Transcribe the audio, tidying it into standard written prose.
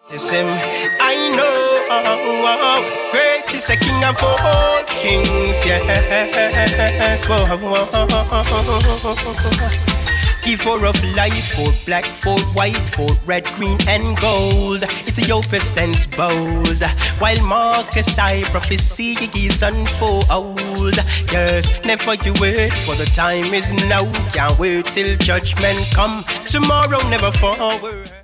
Listen, I know great is the King of all kings, yes. Whoa. Give for of life, for black, for white, for red, green, and gold. Ethiopia stands bold, while Marcus I prophecy is unfold. Yes, never you wait, for the time is now. Can't wait till judgment come. Tomorrow never forward.